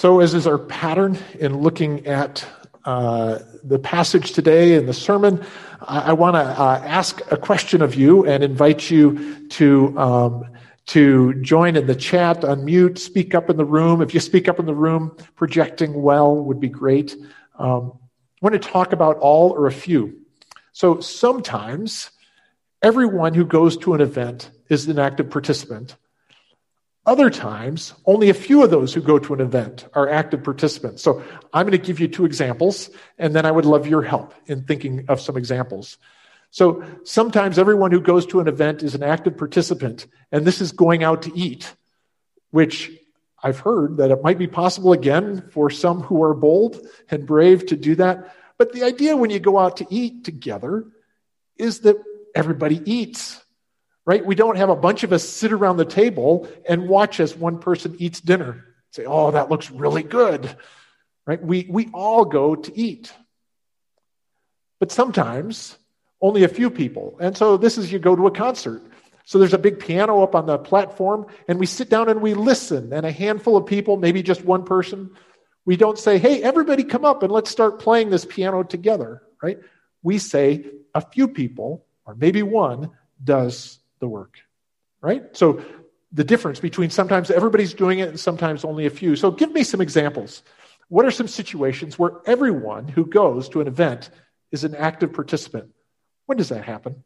So as is our pattern in looking at the passage today and the sermon, I want to ask a question of you and invite you to join in the chat, unmute, speak up in the room. If you speak up in the room, projecting well would be great. I want to talk about all or a few. So sometimes everyone who goes to an event is an active participant. Other times, only a few of those who go to an event are active participants. So I'm going to give you two examples, and then I would love your help in thinking of some examples. So sometimes everyone who goes to an event is an active participant, and this is going out to eat, which I've heard that it might be possible again for some who are bold and brave to do that. But the idea when you go out to eat together is that everybody eats. Right? We don't have a bunch of us sit around the table and watch as one person eats dinner. Say, oh, that looks really good. Right? We all go to eat. But sometimes only a few people. And so this is you go to a concert. So there's a big piano up on the platform, and we sit down and we listen. And a handful of people, maybe just one person, we don't say, hey, everybody come up and let's start playing this piano together. Right? We say a few people, or maybe one, does the work, right? So the difference between sometimes everybody's doing it and sometimes only a few. So give me some examples. What are some situations where everyone who goes to an event is an active participant? When does that happen?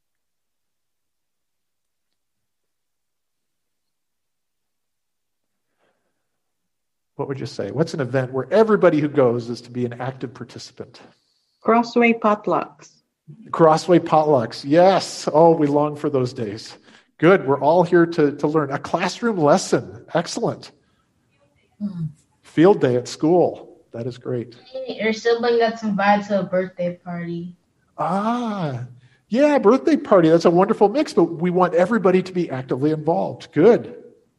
What would you say? What's an event where everybody who goes is to be an active participant? Crossway potlucks. Crossway potlucks, yes. Oh, we long for those days. Good, we're all here to learn. A classroom lesson, excellent. Field day at school, that is great. Your sibling gets invited to a birthday party. Yeah, birthday party, that's a wonderful mix, but we want everybody to be actively involved. Good.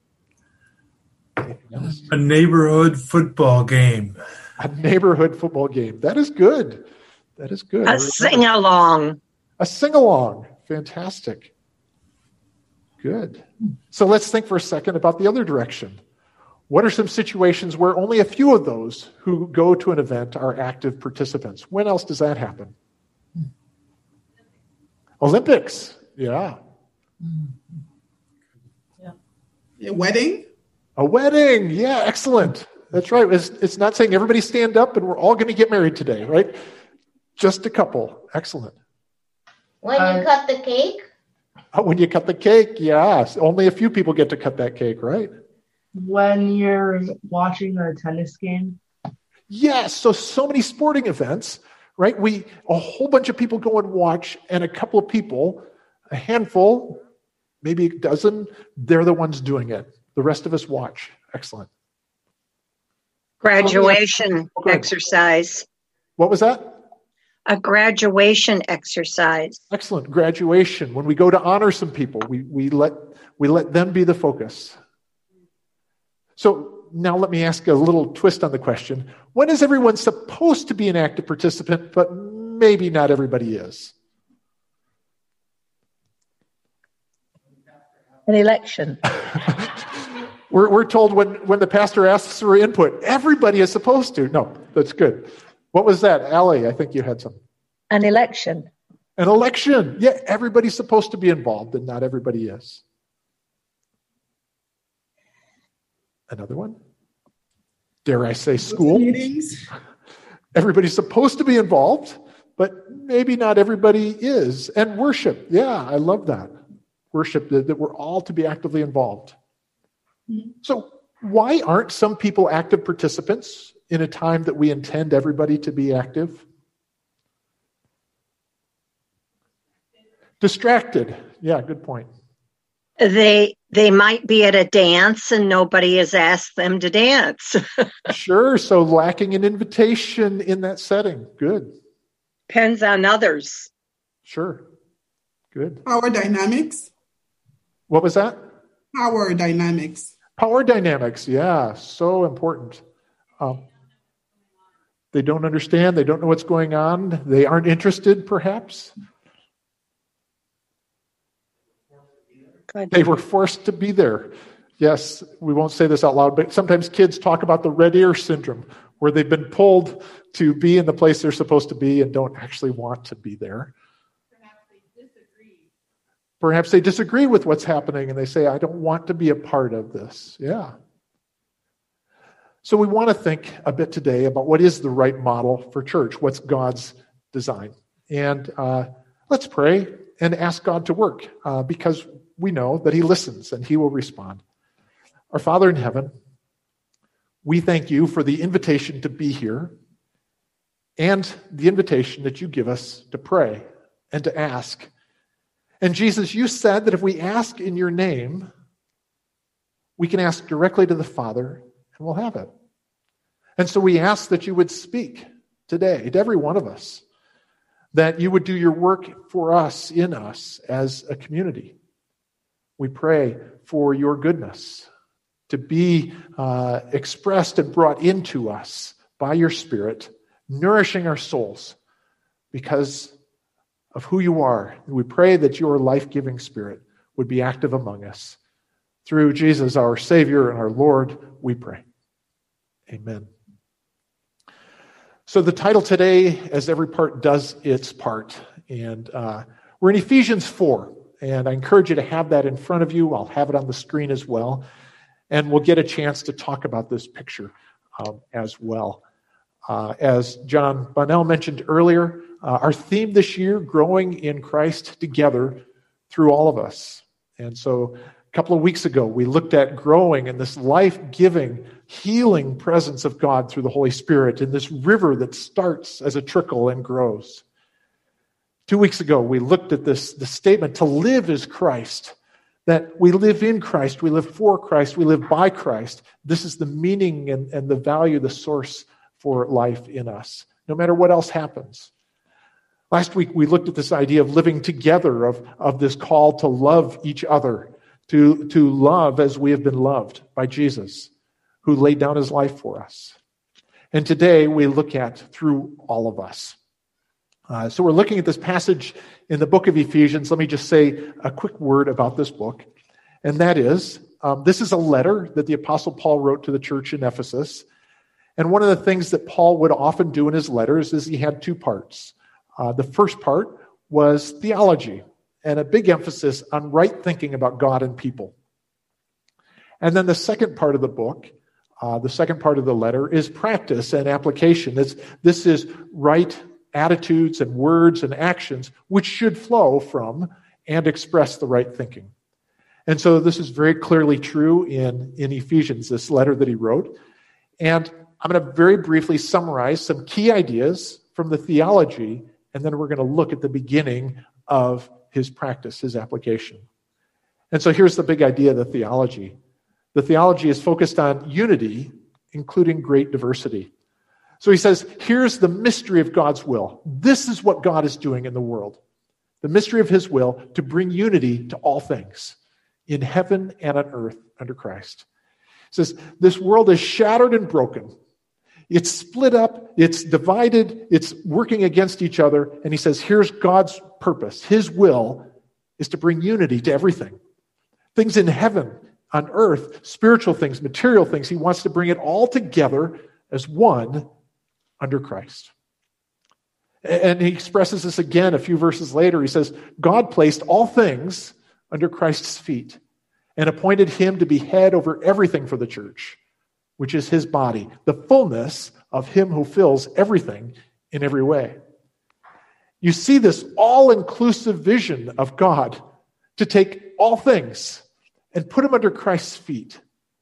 A neighborhood football game. A neighborhood football game, that is good. That is good. A sing-along. A sing-along. Fantastic. Good. So let's think for a second about the other direction. What are some situations where only a few of those who go to an event are active participants? When else does that happen? Olympics. Yeah. A wedding? A wedding. Yeah, excellent. That's right. It's not saying everybody stand up and we're all going to get married today, right? Just a couple. Excellent. When you cut the cake? When you cut the cake, yes. Only a few people get to cut that cake, right? When you're watching a tennis game? Yes. So many sporting events, right? A whole bunch of people go and watch, and a couple of people, a handful, maybe a dozen, they're the ones doing it. The rest of us watch. Excellent. Graduation exercise. What was that? A graduation exercise. Excellent. Graduation. When we go to honor some people, we let them be the focus. So now let me ask a little twist on the question. When is everyone supposed to be an active participant, but maybe not everybody is? An election. We're told when the pastor asks for input, everybody is supposed to. No, that's good. What was that? Allie, I think you had some. An election. An election. Yeah, everybody's supposed to be involved, and not everybody is. Another one? Dare I say school? Meetings. Everybody's supposed to be involved, but maybe not everybody is. And worship. Yeah, I love that. Worship, that we're all to be actively involved. So why aren't some people active participants in a time that we intend everybody to be active? Distracted. Yeah, good point. They might be at a dance and nobody has asked them to dance. Sure, so lacking an invitation in that setting. Good. Depends on others. Sure. Good. Power dynamics. What was that? Power dynamics. Power dynamics, yeah, so important. They don't understand. They don't know what's going on. They aren't interested, perhaps. They were forced to be there. Yes, we won't say this out loud, but sometimes kids talk about the red ear syndrome, where they've been pulled to be in the place they're supposed to be and don't actually want to be there. Perhaps they disagree with what's happening and they say, I don't want to be a part of this. Yeah. So we want to think a bit today about what is the right model for church, what's God's design. And let's pray and ask God to work because we know that he listens and he will respond. Our Father in heaven, we thank you for the invitation to be here and the invitation that you give us to pray and to ask. And Jesus, you said that if we ask in your name, we can ask directly to the Father and we'll have it. And so we ask that you would speak today to every one of us, that you would do your work for us, in us, as a community. We pray for your goodness to be expressed and brought into us by your Spirit, nourishing our souls because of who you are. We pray that your life-giving Spirit would be active among us. Through Jesus, our Savior and our Lord, we pray. Amen. So the title today, as every part does its part, and we're in Ephesians 4, and I encourage you to have that in front of you. I'll have it on the screen as well, and we'll get a chance to talk about this picture as well. As John Bonnell mentioned earlier, our theme this year, growing in Christ together through all of us. And so a couple of weeks ago, we looked at growing in this life-giving, healing presence of God through the Holy Spirit in this river that starts as a trickle and grows. 2 weeks ago, we looked at the statement, to live is Christ, that we live in Christ, we live for Christ, we live by Christ. This is the meaning and the value, the source for life in us, no matter what else happens. Last week, we looked at this idea of living together, of this call to love each other, to love as we have been loved by Jesus, who laid down his life for us. And today, we look at through all of us. So we're looking at this passage in the book of Ephesians. Let me just say a quick word about this book. And that is, this is a letter that the Apostle Paul wrote to the church in Ephesus. And one of the things that Paul would often do in his letters is he had two parts. The first part was theology and a big emphasis on right thinking about God and people. And then the second part of the book, the second part of the letter, is practice and application. This is right attitudes and words and actions which should flow from and express the right thinking. And so this is very clearly true in Ephesians, this letter that he wrote. And I'm going to very briefly summarize some key ideas from the theology, and then we're going to look at the beginning of his practice, his application. And so here's the big idea of the theology. The theology is focused on unity, including great diversity. So he says, here's the mystery of God's will. This is what God is doing in the world. The mystery of his will to bring unity to all things in heaven and on earth under Christ. He says, this world is shattered and broken. It's split up, it's divided, it's working against each other. And he says, here's God's purpose. His will is to bring unity to everything. Things in heaven, on earth, spiritual things, material things. He wants to bring it all together as one under Christ. And he expresses this again a few verses later. He says, God placed all things under Christ's feet and appointed him to be head over everything for the church, which is his body, the fullness of him who fills everything in every way. You see this all-inclusive vision of God to take all things and put them under Christ's feet,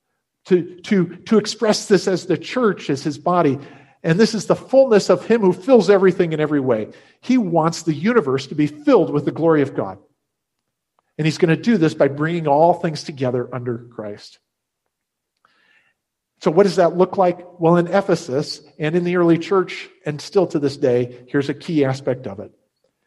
to express this as the church, as his body. And this is the fullness of him who fills everything in every way. He wants the universe to be filled with the glory of God. And he's going to do this by bringing all things together under Christ. So what does that look like? Well, in Ephesus and in the early church, and still to this day, here's a key aspect of it.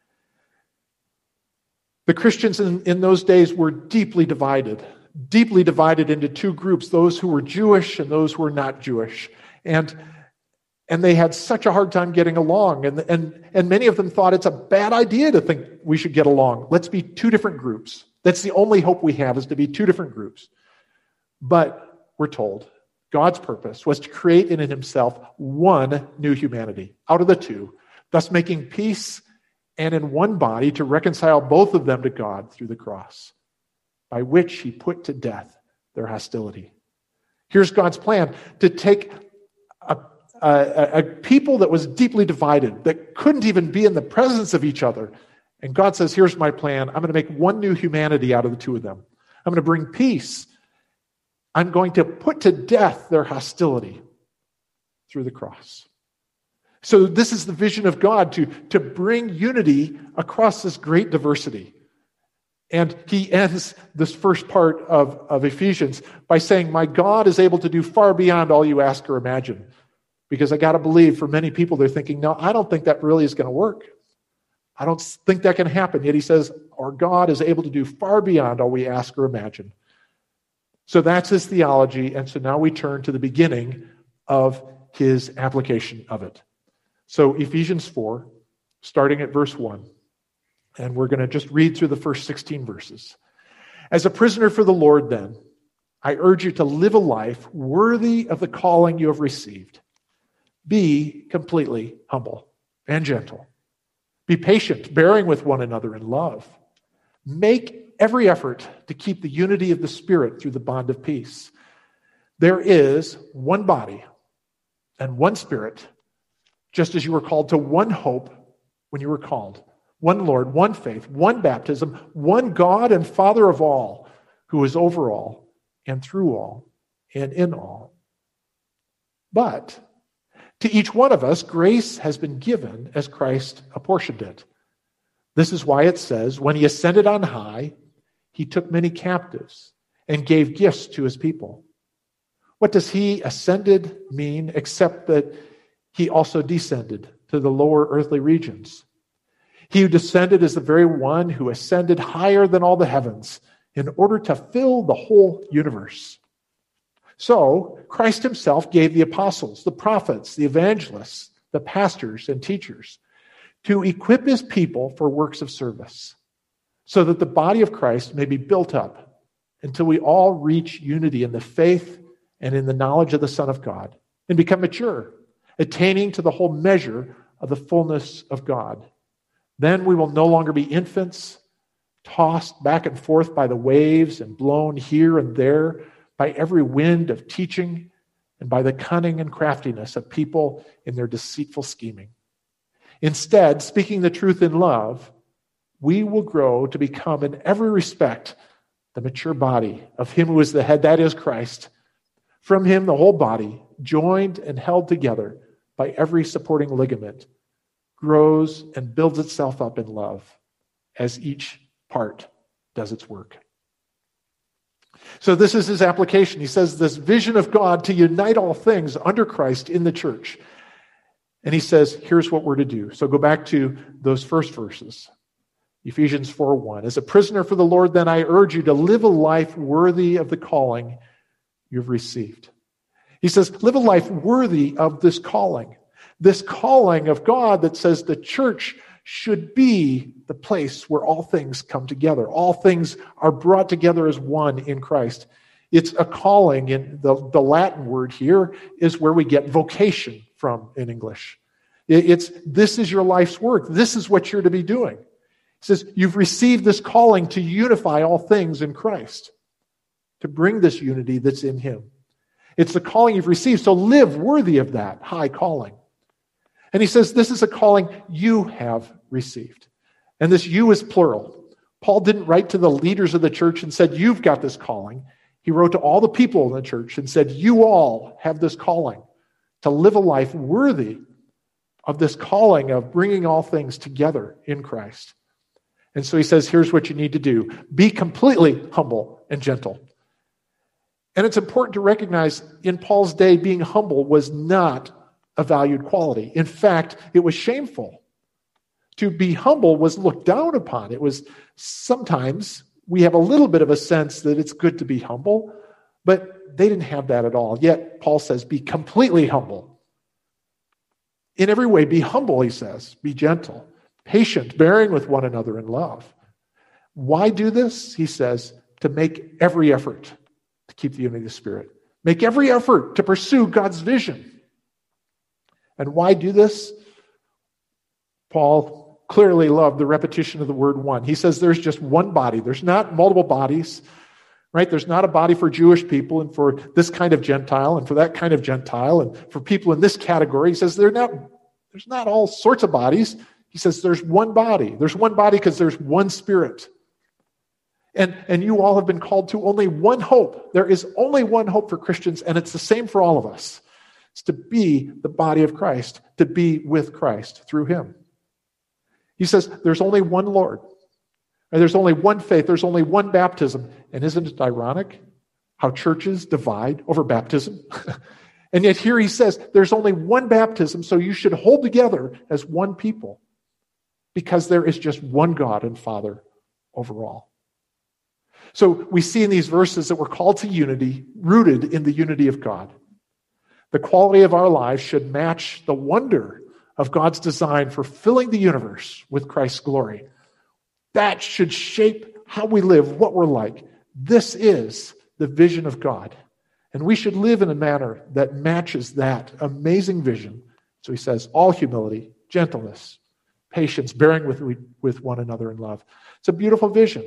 The Christians in those days were deeply divided into two groups, those who were Jewish and those who were not Jewish. And they had such a hard time getting along. And many of them thought it's a bad idea to think we should get along. Let's be two different groups. That's the only hope we have, is to be two different groups. But we're told God's purpose was to create in himself one new humanity out of the two, thus making peace, and in one body to reconcile both of them to God through the cross, by which he put to death their hostility. Here's God's plan: to take a people that was deeply divided, that couldn't even be in the presence of each other. And God says, here's my plan. I'm going to make one new humanity out of the two of them. I'm going to bring peace. I'm going to put to death their hostility through the cross. So this is the vision of God, to bring unity across this great diversity. And he ends this first part of Ephesians by saying, my God is able to do far beyond all you ask or imagine. Because I got to believe for many people, they're thinking, no, I don't think that really is going to work. I don't think that can happen. Yet he says, our God is able to do far beyond all we ask or imagine. So that's his theology. And so now we turn to the beginning of his application of it. So Ephesians 4, starting at verse 1. And we're going to just read through the first 16 verses. As a prisoner for the Lord, then, I urge you to live a life worthy of the calling you have received. Be completely humble and gentle. Be patient, bearing with one another in love. Make every effort to keep the unity of the Spirit through the bond of peace. There is one body and one Spirit, just as you were called to one hope when you were called. One Lord, one faith, one baptism, one God and Father of all, who is over all and through all and in all. But to each one of us, grace has been given as Christ apportioned it. This is why it says, when he ascended on high, he took many captives and gave gifts to his people. What does he ascended mean except that he also descended to the lower earthly regions? He who descended is the very one who ascended higher than all the heavens in order to fill the whole universe. So Christ himself gave the apostles, the prophets, the evangelists, the pastors and teachers to equip his people for works of service, so that the body of Christ may be built up until we all reach unity in the faith and in the knowledge of the Son of God and become mature, attaining to the whole measure of the fullness of God. Then we will no longer be infants, tossed back and forth by the waves and blown here and there by every wind of teaching and by the cunning and craftiness of people in their deceitful scheming. Instead, speaking the truth in love, we will grow to become in every respect the mature body of him who is the head, that is Christ. From him, the whole body, joined and held together by every supporting ligament, grows and builds itself up in love as each part does its work. So this is his application. He says this vision of God to unite all things under Christ in the church. And he says, here's what we're to do. So go back to those first verses. Ephesians 4:1. As a prisoner for the Lord, then I urge you to live a life worthy of the calling you've received. He says, live a life worthy of this calling of God that says the church should be the place where all things come together. All things are brought together as one in Christ. It's a calling, and the Latin word here is where we get vocation from in English. This is your life's work. This is what you're to be doing. It says, you've received this calling to unify all things in Christ, to bring this unity that's in him. It's the calling you've received, so live worthy of that high calling. And he says, this is a calling you have received. And this you is plural. Paul didn't write to the leaders of the church and said, you've got this calling. He wrote to all the people in the church and said, you all have this calling to live a life worthy of this calling of bringing all things together in Christ. And so he says, here's what you need to do. Be completely humble and gentle. And it's important to recognize in Paul's day, being humble was not a valued quality. In fact, it was shameful. To be humble was looked down upon. It was sometimes we have a little bit of a sense that it's good to be humble, but they didn't have that at all. Yet Paul says, be completely humble. In every way, be humble, he says. Be gentle, patient, bearing with one another in love. Why do this? He says, to make every effort to keep the unity of the Spirit. Make every effort to pursue God's vision. And why do this? Paul clearly loved the repetition of the word one. He says there's just one body. There's not multiple bodies, right? There's not a body for Jewish people and for this kind of Gentile and for that kind of Gentile and for people in this category. He says there's not all sorts of bodies. He says there's one body. There's one body because there's one Spirit. And you all have been called to only one hope. There is only one hope for Christians, and it's the same for all of us. It's to be the body of Christ, to be with Christ through him. He says there's only one Lord. And there's only one faith. There's only one baptism. And isn't it ironic how churches divide over baptism? And yet here he says there's only one baptism, so you should hold together as one people because there is just one God and Father over all. So we see in these verses that we're called to unity, rooted in the unity of God. The quality of our lives should match the wonder of God's design for filling the universe with Christ's glory. That should shape how we live, what we're like. This is the vision of God. And we should live in a manner that matches that amazing vision. So he says, all humility, gentleness, patience, bearing with one another in love. It's a beautiful vision.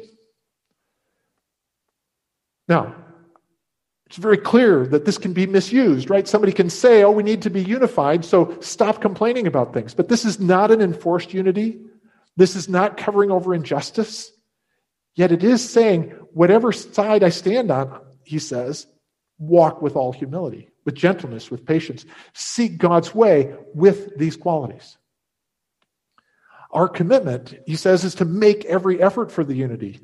Now, it's very clear that this can be misused, right? Somebody can say, we need to be unified, so stop complaining about things. But this is not an enforced unity. This is not covering over injustice. Yet it is saying, whatever side I stand on, he says, walk with all humility, with gentleness, with patience. Seek God's way with these qualities. Our commitment, he says, is to make every effort for the unity.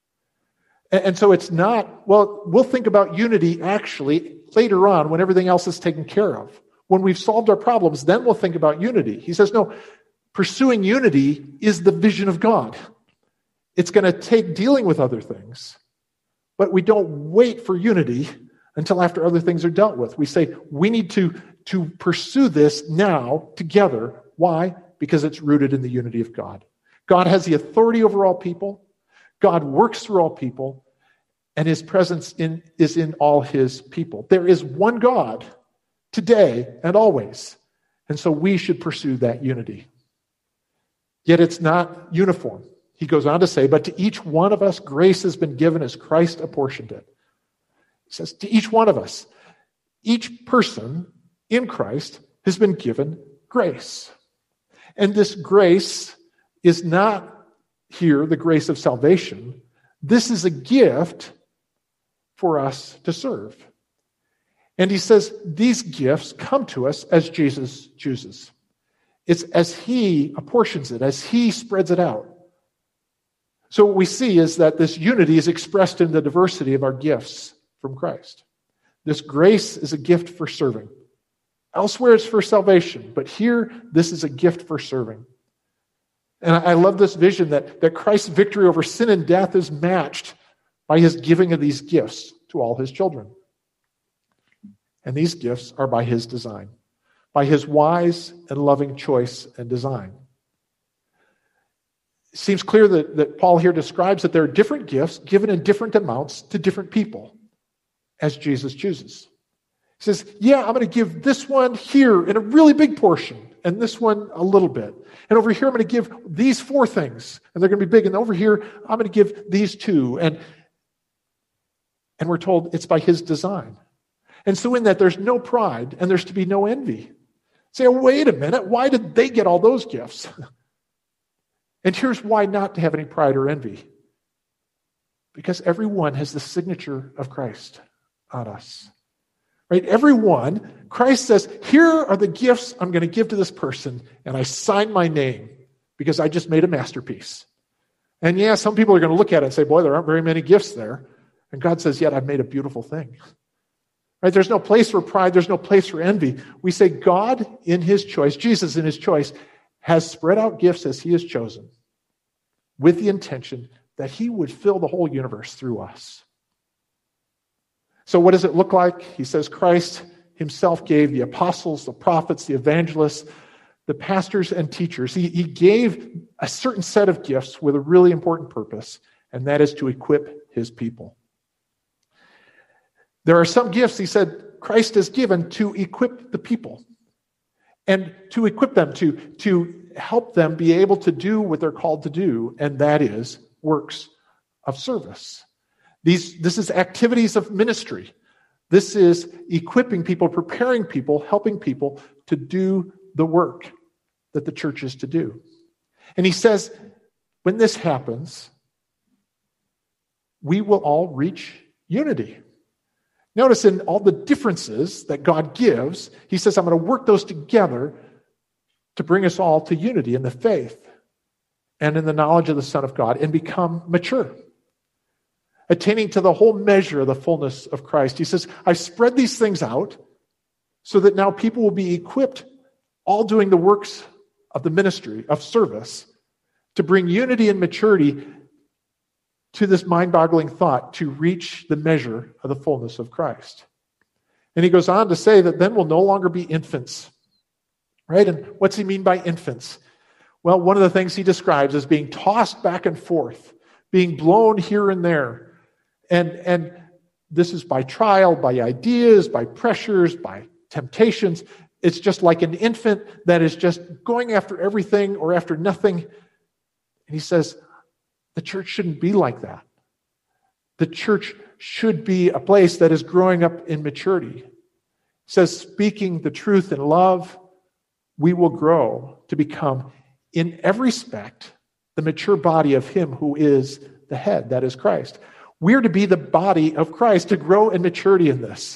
And so it's not, we'll think about unity actually later on when everything else is taken care of. When we've solved our problems, then we'll think about unity. He says, no, pursuing unity is the vision of God. It's going to take dealing with other things, but we don't wait for unity until after other things are dealt with. We say, we need to pursue this now together. Why? Because it's rooted in the unity of God. God has the authority over all people. God works through all people, and his presence is in all his people. There is one God today and always, and so we should pursue that unity. Yet it's not uniform. He goes on to say, but to each one of us, grace has been given as Christ apportioned it. He says, to each one of us, each person in Christ has been given grace. And this grace is not here the grace of salvation. This is a gift for us to serve. And he says these gifts come to us as Jesus chooses. It's as he apportions it, as he spreads it out. So what we see is that this unity is expressed in the diversity of our gifts from Christ. This grace is a gift for serving. Elsewhere it's for salvation, but here this is a gift for serving. And I love this vision that Christ's victory over sin and death is matched by his giving of these gifts to all his children. And these gifts are by his design, by his wise and loving choice and design. It seems clear that Paul here describes that there are different gifts given in different amounts to different people as Jesus chooses. He says, I'm going to give this one here in a really big portion, and this one a little bit. And over here, I'm going to give these 4 things, and they're going to be big. And over here, I'm going to give these 2. And we're told it's by his design. And so in that, there's no pride, and there's to be no envy. Say, wait a minute, why did they get all those gifts? And here's why not to have any pride or envy. Because everyone has the signature of Christ on us. Right? Everyone, Christ says, here are the gifts I'm going to give to this person, and I sign my name because I just made a masterpiece. And some people are going to look at it and say, boy, there aren't very many gifts there. And God says, yet I've made a beautiful thing. Right? There's no place for pride. There's no place for envy. We say God in his choice, Jesus in his choice, has spread out gifts as he has chosen with the intention that he would fill the whole universe through us. So what does it look like? He says Christ himself gave the apostles, the prophets, the evangelists, the pastors and teachers. He gave a certain set of gifts with a really important purpose, and that is to equip his people. There are some gifts, he said, Christ has given to equip the people and to equip them to help them be able to do what they're called to do, and that is works of service. This is activities of ministry. This is equipping people, preparing people, helping people to do the work that the church is to do. And he says, when this happens, we will all reach unity. Notice in all the differences that God gives, he says, I'm going to work those together to bring us all to unity in the faith and in the knowledge of the Son of God and become mature, attaining to the whole measure of the fullness of Christ. He says, I spread these things out so that now people will be equipped, all doing the works of the ministry of service, to bring unity and maturity to this mind-boggling thought, to reach the measure of the fullness of Christ. And he goes on to say that then we'll no longer be infants. Right? And what's he mean by infants? Well, one of the things he describes as being tossed back and forth, being blown here and there. And this is by trial, by ideas, by pressures, by temptations. It's just like an infant that is just going after everything or after nothing. And he says, the church shouldn't be like that. The church should be a place that is growing up in maturity. He says, speaking the truth in love, we will grow to become, in every respect, the mature body of him who is the head, that is Christ. We're to be the body of Christ, to grow in maturity in this.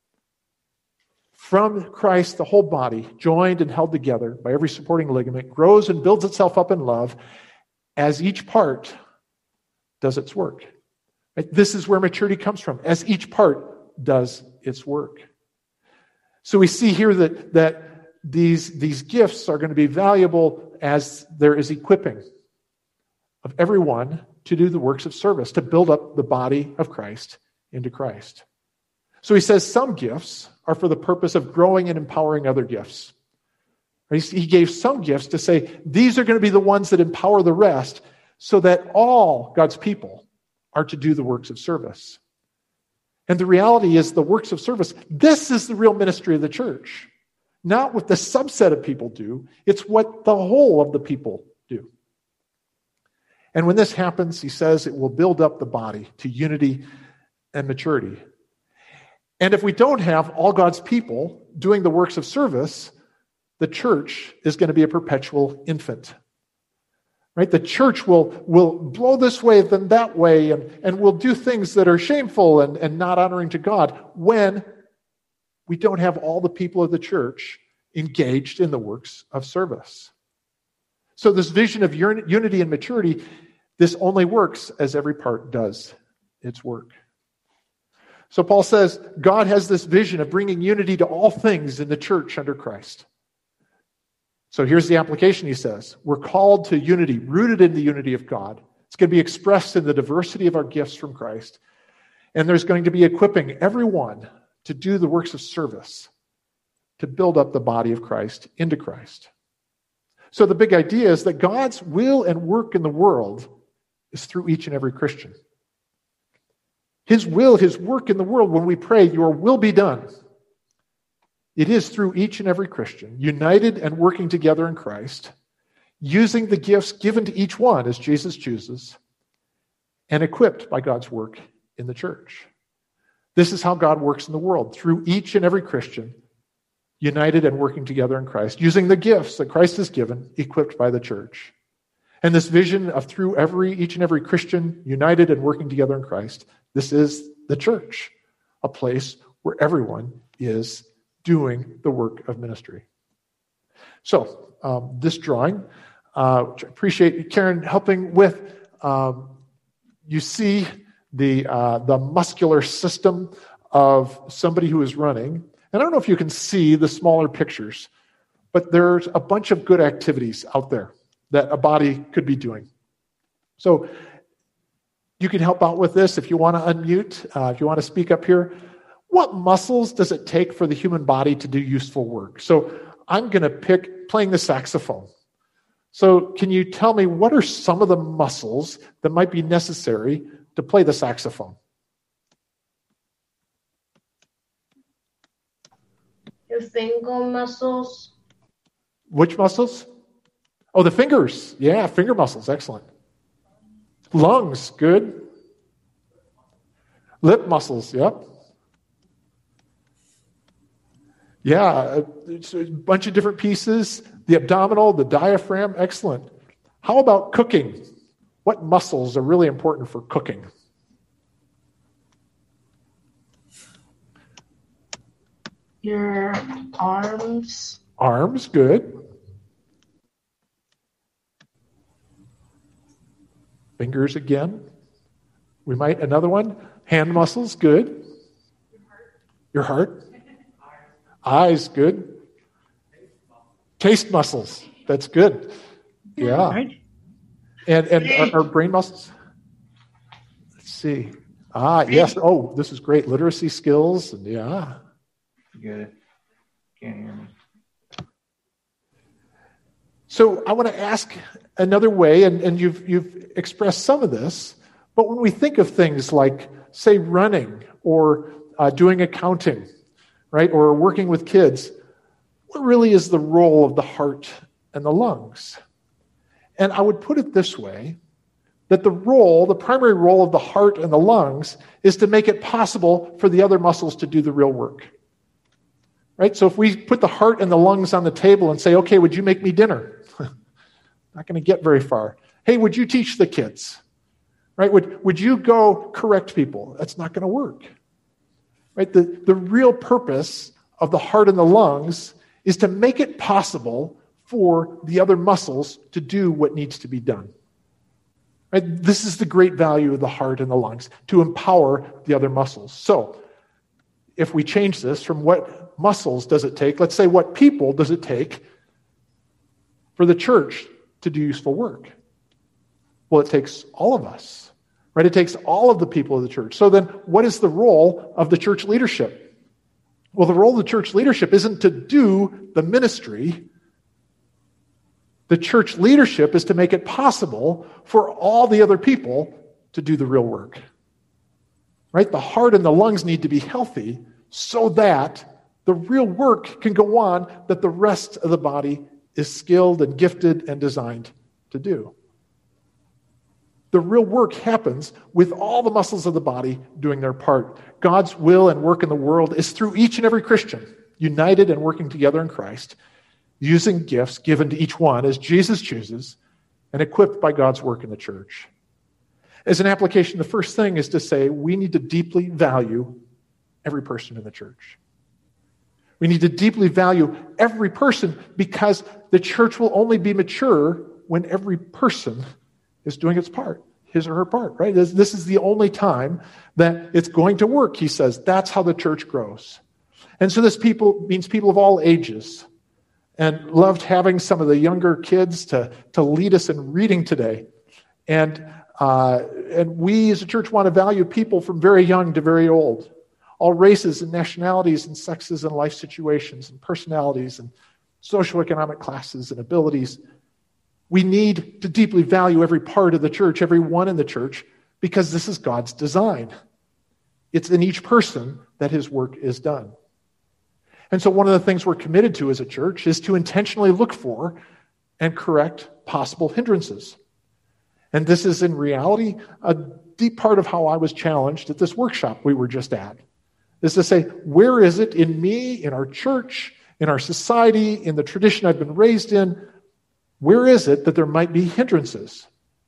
From Christ, the whole body, joined and held together by every supporting ligament, grows and builds itself up in love as each part does its work. Right? This is where maturity comes from, as each part does its work. So we see here that these gifts are going to be valuable as there is equipping of everyone to do the works of service, to build up the body of Christ into Christ. So he says some gifts are for the purpose of growing and empowering other gifts. He gave some gifts to say, these are going to be the ones that empower the rest, so that all God's people are to do the works of service. And the reality is the works of service, this is the real ministry of the church. Not what the subset of people do, it's what the whole of the people do. And when this happens, he says it will build up the body to unity and maturity. And if we don't have all God's people doing the works of service, the church is going to be a perpetual infant. Right? The church will blow this way, then that way, and will do things that are shameful and not honoring to God when we don't have all the people of the church engaged in the works of service. So this vision of unity and maturity, this only works as every part does its work. So Paul says, God has this vision of bringing unity to all things in the church under Christ. So here's the application, he says. We're called to unity, rooted in the unity of God. It's going to be expressed in the diversity of our gifts from Christ. And there's going to be equipping everyone to do the works of service, to build up the body of Christ into Christ. So the big idea is that God's will and work in the world is through each and every Christian. His will, his work in the world, when we pray, your will be done. It is through each and every Christian, united and working together in Christ, using the gifts given to each one as Jesus chooses, and equipped by God's work in the church. This is how God works in the world, through each and every Christian, united and working together in Christ, using the gifts that Christ has given, equipped by the church. And this vision of through each and every Christian, united and working together in Christ, this is the church, a place where everyone is doing the work of ministry. So, this drawing, which I appreciate Karen helping with, you see the muscular system of somebody who is running. And I don't know if you can see the smaller pictures, but there's a bunch of good activities out there that a body could be doing. So you can help out with this if you want to unmute, if you want to speak up here. What muscles does it take for the human body to do useful work? So I'm going to pick playing the saxophone. So can you tell me what are some of the muscles that might be necessary to play the saxophone? Your finger muscles. Which muscles? Oh, the fingers. Yeah, finger muscles. Excellent. Lungs. Good. Lip muscles. Yep. Yeah, it's a bunch of different pieces. The abdominal, the diaphragm. Excellent. How about cooking? What muscles are really important for cooking? Your arms. Arms. Good. Fingers again. We might, another one. Hand muscles, good. Your heart. Eyes, good. Taste muscles, that's good. Yeah. Right. And our brain muscles. Let's see. Yes. Oh, this is great. Literacy skills. And yeah. Good. Can't hear me. So I want to ask another way, and you've expressed some of this, but when we think of things like, say, running or doing accounting, right, or working with kids, what really is the role of the heart and the lungs? And I would put it this way, that the primary role of the heart and the lungs is to make it possible for the other muscles to do the real work. Right? So if we put the heart and the lungs on the table and say, okay, would you make me dinner? Not going to get very far. Hey, would you teach the kids? Right? Would you go correct people? That's not going to work. Right? The real purpose of the heart and the lungs is to make it possible for the other muscles to do what needs to be done. Right? This is the great value of the heart and the lungs, to empower the other muscles. So, if we change this from what muscles does it take, let's say what people does it take for the church to do useful work? Well, it takes all of us, right? It takes all of the people of the church. So then what is the role of the church leadership? Well, the role of the church leadership isn't to do the ministry. The church leadership is to make it possible for all the other people to do the real work. Right? The heart and the lungs need to be healthy so that the real work can go on that the rest of the body is skilled and gifted and designed to do. The real work happens with all the muscles of the body doing their part. God's will and work in the world is through each and every Christian, united and working together in Christ, using gifts given to each one as Jesus chooses and equipped by God's work in the church. As an application, the first thing is to say we need to deeply value every person in the church. We need to deeply value every person because the church will only be mature when every person is doing its part, his or her part, right? This is the only time that it's going to work, he says. That's how the church grows. And so this means people of all ages. And loved having some of the younger kids to lead us in reading today. And we as a church want to value people from very young to very old. All races and nationalities and sexes and life situations and personalities and socioeconomic classes and abilities. We need to deeply value every part of the church, every one in the church, because this is God's design. It's in each person that his work is done. And so one of the things we're committed to as a church is to intentionally look for and correct possible hindrances. And this is in reality a deep part of how I was challenged at this workshop we were just at, is to say, where is it in me, in our church, in our society, in the tradition I've been raised in, where is it that there might be hindrances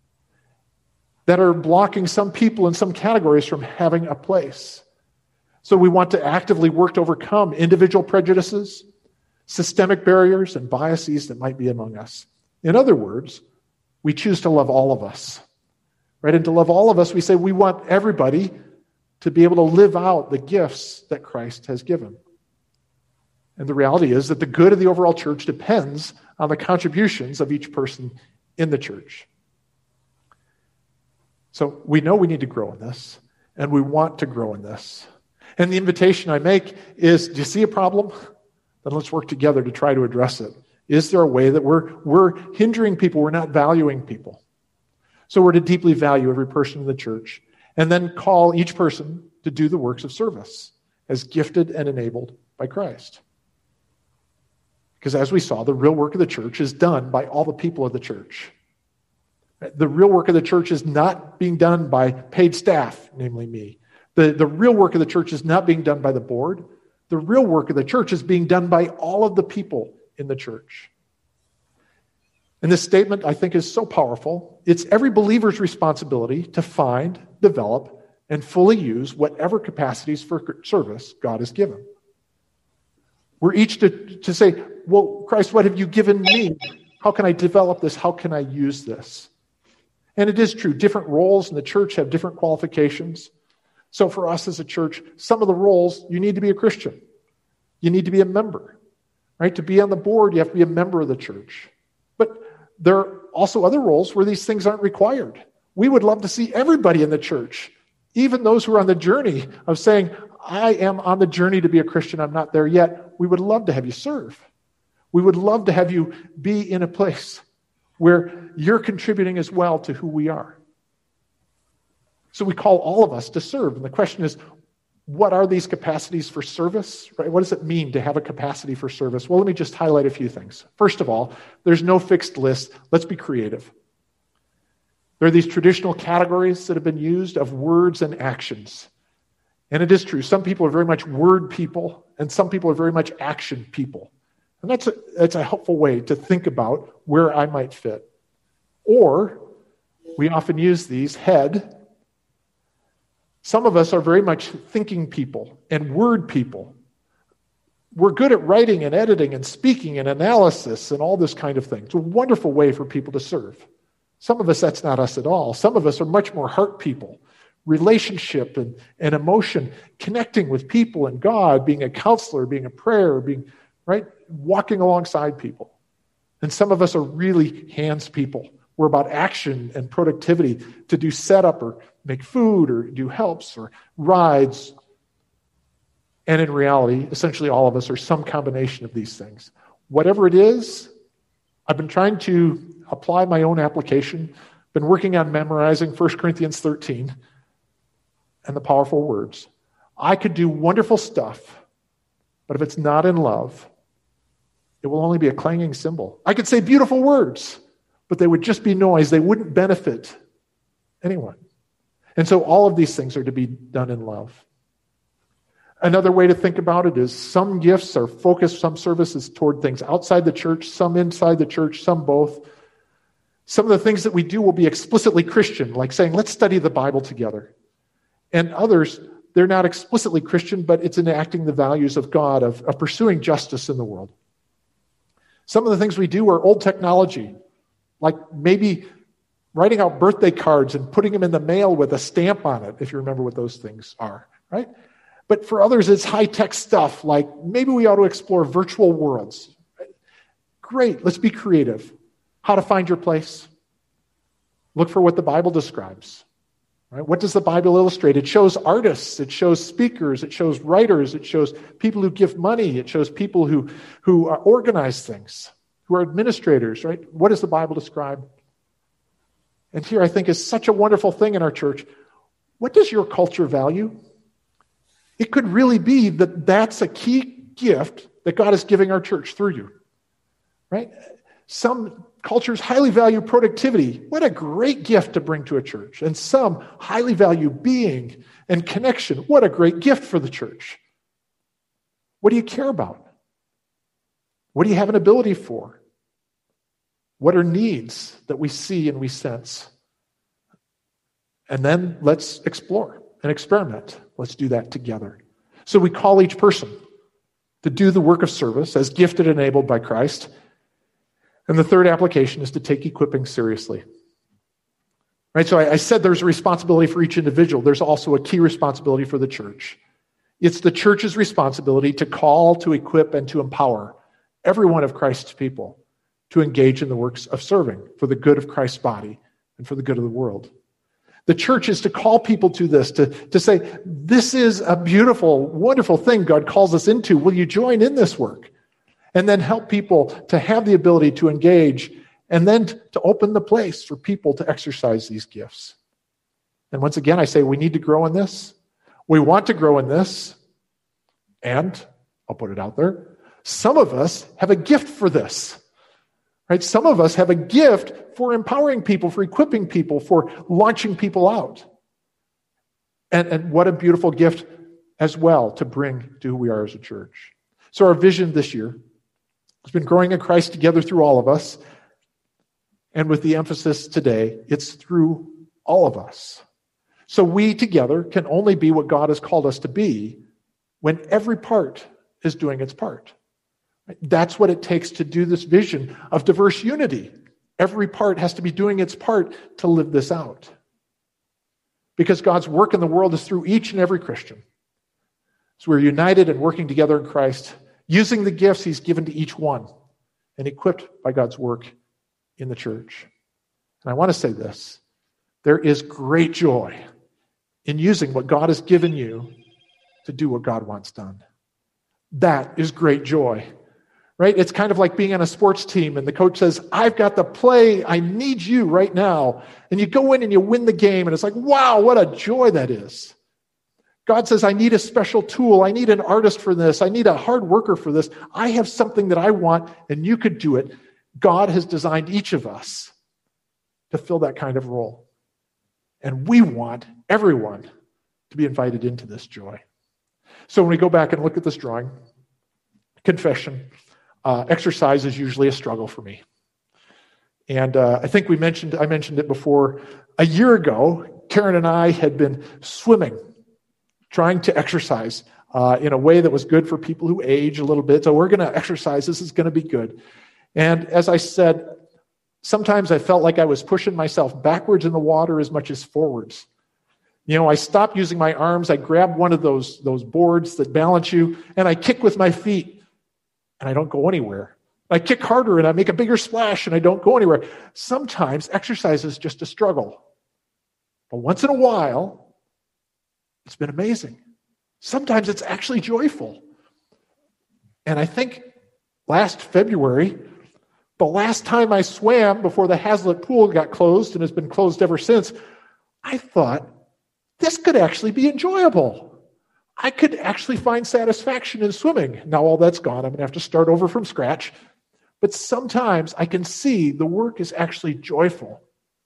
that are blocking some people in some categories from having a place? So we want to actively work to overcome individual prejudices, systemic barriers, and biases that might be among us. In other words, we choose to love all of us, right? And to love all of us, we say we want everybody to be able to live out the gifts that Christ has given. And the reality is that the good of the overall church depends on the contributions of each person in the church. So we know we need to grow in this, and we want to grow in this. And the invitation I make is, do you see a problem? Then let's work together to try to address it. Is there a way that we're hindering people, we're not valuing people? So we're to deeply value every person in the church and then call each person to do the works of service as gifted and enabled by Christ. Because as we saw, the real work of the church is done by all the people of the church. The real work of the church is not being done by paid staff, namely me. The real work of the church is not being done by the board. The real work of the church is being done by all of the people in the church. And this statement, I think, is so powerful. It's every believer's responsibility to find, develop, and fully use whatever capacities for service God has given. We're each to say, well, Christ, what have you given me? How can I develop this? How can I use this? And it is true, different roles in the church have different qualifications. So for us as a church, some of the roles, you need to be a Christian. You need to be a member, right? To be on the board, you have to be a member of the church. But there are also other roles where these things aren't required. We would love to see everybody in the church, even those who are on the journey of saying, I am on the journey to be a Christian, I'm not there yet. We would love to have you serve. We would love to have you be in a place where you're contributing as well to who we are. So we call all of us to serve. And the question is, what are these capacities for service? Right? What does it mean to have a capacity for service? Well, let me just highlight a few things. First of all, there's no fixed list. Let's be creative. There are these traditional categories that have been used of words and actions. And it is true. Some people are very much word people, and some people are very much action people. And that's a helpful way to think about where I might fit. Or we often use these head. Some of us are very much thinking people and word people. We're good at writing and editing and speaking and analysis and all this kind of thing. It's a wonderful way for people to serve. Some of us, that's not us at all. Some of us are much more heart people. Relationship and emotion, connecting with people and God, being a counselor, being a prayer, being, right, walking alongside people. And some of us are really hands people. We're about action and productivity to do setup or make food or do helps or rides. And in reality, essentially all of us are some combination of these things. Whatever it is, I've been trying to apply my own application, been working on memorizing 1 Corinthians 13 and the powerful words. I could do wonderful stuff, but if it's not in love, it will only be a clanging cymbal. I could say beautiful words, but they would just be noise. They wouldn't benefit anyone. And so all of these things are to be done in love. Another way to think about it is some gifts are focused, some services toward things outside the church, some inside the church, some both. Some of the things that we do will be explicitly Christian, like saying, let's study the Bible together. And others, they're not explicitly Christian, but it's enacting the values of God, of pursuing justice in the world. Some of the things we do are old technology, like maybe writing out birthday cards and putting them in the mail with a stamp on it, if you remember what those things are, right? But for others, it's high-tech stuff, like maybe we ought to explore virtual worlds. Great, let's be creative. How to find your place? Look for what the Bible describes. Right? What does the Bible illustrate? It shows artists, it shows speakers, it shows writers, it shows people who give money, it shows people who organize things, who are administrators, right? What does the Bible describe? And here I think is such a wonderful thing in our church. What does your culture value? It could really be that that's a key gift that God is giving our church through you, right? Some cultures highly value productivity. What a great gift to bring to a church. And some highly value being and connection. What a great gift for the church. What do you care about? What do you have an ability for? What are needs that we see and we sense? And then let's explore and experiment. Let's do that together. So we call each person to do the work of service as gifted and enabled by Christ. And the third application is to take equipping seriously. Right? So I said there's a responsibility for each individual. There's also a key responsibility for the church. It's the church's responsibility to call, to equip, and to empower every one of Christ's people to engage in the works of serving for the good of Christ's body and for the good of the world. The church is to call people to this, to say, this is a beautiful, wonderful thing God calls us into. Will you join in this work? And then help people to have the ability to engage and then to open the place for people to exercise these gifts. And once again, I say we need to grow in this. We want to grow in this. And, I'll put it out there, Some of us have a gift for this, right? Some of us have a gift for empowering people, for equipping people, for launching people out. And what a beautiful gift as well to bring to who we are as a church. So our vision this year has been growing in Christ together through all of us. And with the emphasis today, it's through all of us. So we together can only be what God has called us to be when every part is doing its part. That's what it takes to do this vision of diverse unity. Every part has to be doing its part to live this out. Because God's work in the world is through each and every Christian. So we're united and working together in Christ, using the gifts he's given to each one and equipped by God's work in the church. And I want to say this. There is great joy in using what God has given you to do what God wants done. That is great joy, right? It's kind of like being on a sports team and the coach says, I've got the play, I need you right now. And you go in and you win the game and it's like, wow, what a joy that is. God says, I need a special tool. I need an artist for this. I need a hard worker for this. I have something that I want and you could do it. God has designed each of us to fill that kind of role. And we want everyone to be invited into this joy. So when we go back and look at this drawing, confession, exercise is usually a struggle for me. And I think I mentioned it before. A year ago, Karen and I had been swimming, trying to exercise in a way that was good for people who age a little bit. So we're going to exercise. This is going to be good. And as I said, sometimes I felt like I was pushing myself backwards in the water as much as forwards. I stopped using my arms. I grabbed one of those boards that balance you, and I kick with my feet, and I don't go anywhere. I kick harder, and I make a bigger splash, and I don't go anywhere. Sometimes exercise is just a struggle. But once in a while, it's been amazing. Sometimes it's actually joyful. And I think last February, the last time I swam before the Hazlitt Pool got closed and has been closed ever since, I thought, this could actually be enjoyable. I could actually find satisfaction in swimming. Now all that's gone. I'm going to have to start over from scratch. But sometimes I can see the work is actually joyful.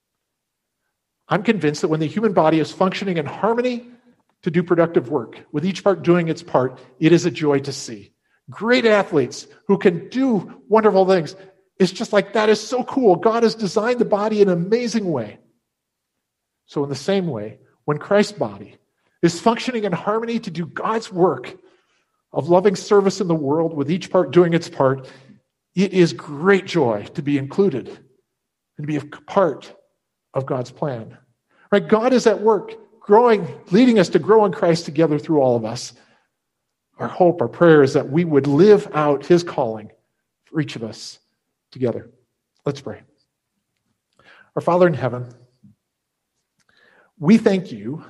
I'm convinced that when the human body is functioning in harmony to do productive work, with each part doing its part, it is a joy to see. Great athletes who can do wonderful things. It's just like, that is so cool. God has designed the body in an amazing way. So in the same way, when Christ's body is functioning in harmony to do God's work of loving service in the world, with each part doing its part, it is great joy to be included and to be a part of God's plan. Right? God is at work, growing, leading us to grow in Christ together through all of us. Our hope, our prayer is that we would live out his calling for each of us together. Let's pray. Our Father in heaven, we thank you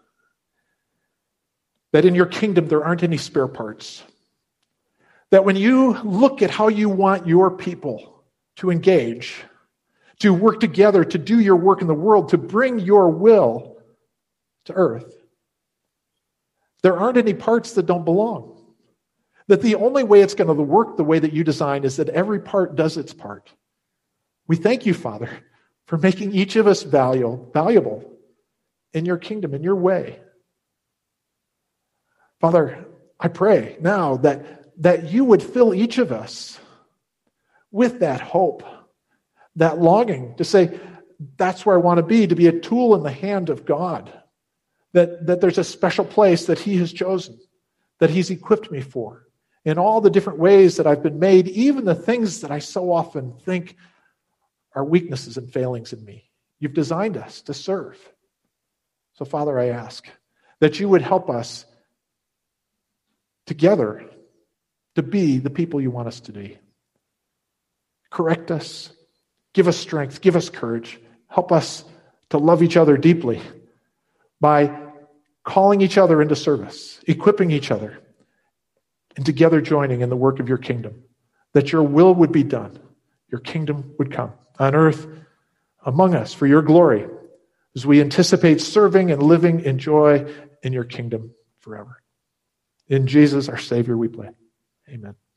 that in your kingdom there aren't any spare parts. That when you look at how you want your people to engage, to work together, to do your work in the world, to bring your will to earth, there aren't any parts that don't belong. That the only way it's going to work the way that you designed is that every part does its part. We thank you, Father, for making each of us valuable in your kingdom, in your way. Father, I pray now that you would fill each of us with that hope, that longing to say, that's where I want to be a tool in the hand of God, that there's a special place that he has chosen, that he's equipped me for, in all the different ways that I've been made, even the things that I so often think are weaknesses and failings in me. You've designed us to serve. So, Father, I ask that you would help us together to be the people you want us to be. Correct us, give us strength, give us courage, help us to love each other deeply by calling each other into service, equipping each other, and together joining in the work of your kingdom, that your will would be done, your kingdom would come on earth among us for your glory, as we anticipate serving and living in joy in your kingdom forever. In Jesus, our Savior, we pray. Amen.